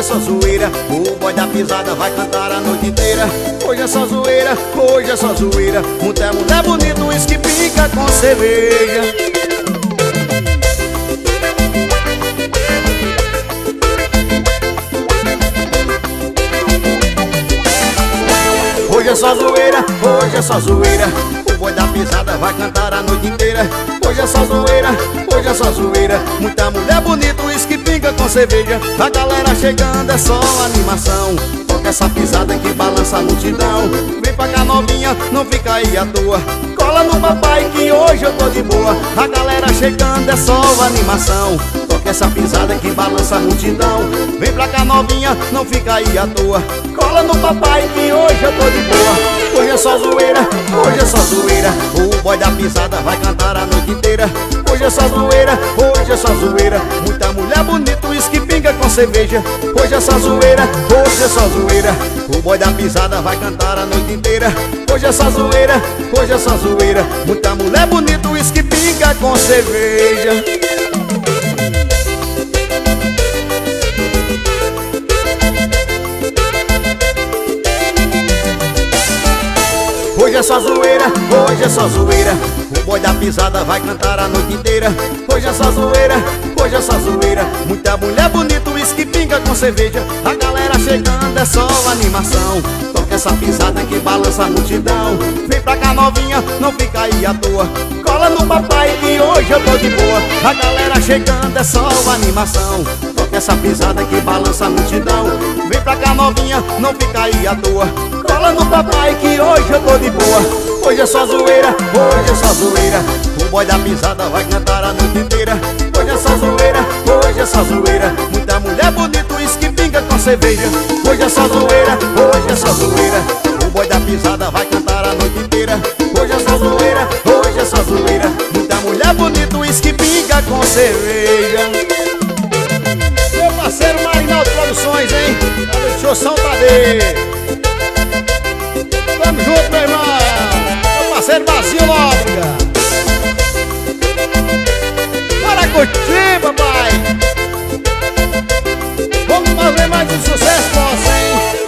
é só zoeira. O boy da pisada vai cantar a noite inteira. Hoje é só zoeira, hoje é só zoeira. Muita mulher bonita, uísque pica com cerveja. Hoje é só zoeira, hoje é só zoeira. O boi da pisada vai cantar a noite inteira. Hoje é só zoeira, hoje é só zoeira. Muita mulher bonita, uísque pinga com cerveja. A galera chegando é só animação. Toca essa pisada que balança a multidão. Vem pra cá novinha, não fica aí à toa. Cola no papai que hoje eu tô de boa. A galera chegando é só animação. Toca essa pisada que balança a multidão. Vem pra cá novinha, não fica aí à toa. Cola no papai que hoje eu tô de boa. Hoje é só zoeira, hoje é só zoeira. O boy da pisada vai cantar a noite inteira. Hoje é só zoeira, hoje é só zoeira. Muita mulher bonita, uísque pinga com cerveja. Hoje é só zoeira, hoje é só zoeira. O boy da pisada vai cantar a noite inteira. Hoje é só zoeira, hoje é só zoeira. Muita mulher bonita, uísque pinga com cerveja. Hoje é só zoeira, hoje é só zoeira. O boy da pisada vai cantar a noite inteira. Hoje é só zoeira, hoje é só zoeira. Muita mulher bonita, uísque pinga com cerveja. A galera chegando é só animação. Toca essa pisada que balança a multidão. Vem pra cá novinha, não fica aí à toa. Cola no papai que hoje eu tô de boa. A galera chegando é só animação. Toca essa pisada que balança a multidão. Vem pra cá novinha, não fica aí à toa. Cola no papai que hoje eu tô de boa. Hoje é só zoeira, hoje é só zoeira. O boy da pisada vai cantar a noite inteira. Hoje é só zoeira, hoje é só zoeira. Muita mulher bonita, uísque pinga com cerveja. Hoje é só zoeira, hoje é só zoeira. O boy da pisada vai cantar a noite inteira. Hoje é só zoeira, hoje é só zoeira. Muita mulher bonita, uísque pinga com cerveja. Meu parceiro Marinaldo Produções, hein? Deixou São Tadeu. Tamo junto, meu irmão. Meu parceiro Basil Nóbrega.